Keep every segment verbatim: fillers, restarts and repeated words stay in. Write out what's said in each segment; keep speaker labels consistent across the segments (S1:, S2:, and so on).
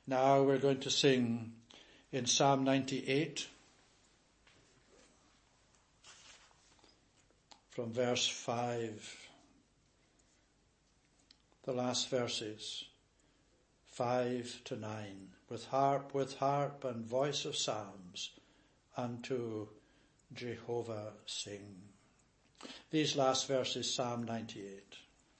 S1: Now we're going to sing in Psalm ninety-eight from verse five, the last verses, five to nine. With harp, with harp and voice of psalms, unto Jehovah sing. These last verses, Psalm ninety-eight.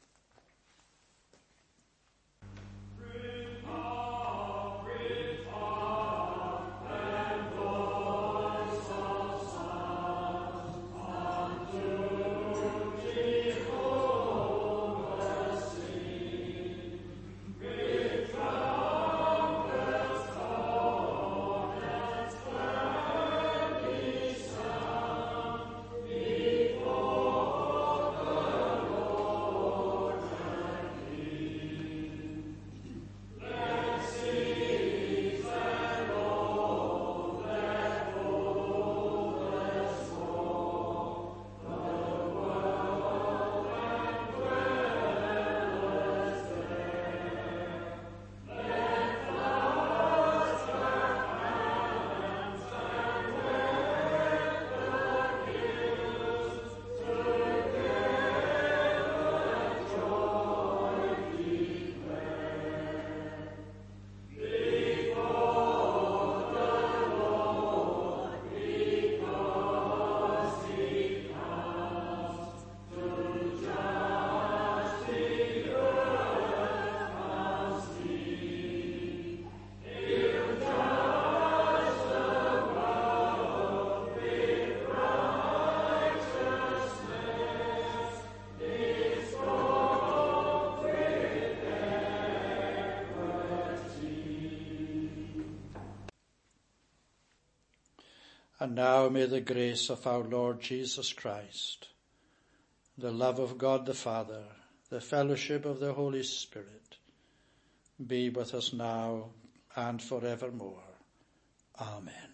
S1: And now may the grace of our Lord Jesus Christ, the love of God the Father, the fellowship of the Holy Spirit, be with us now and forevermore. Amen.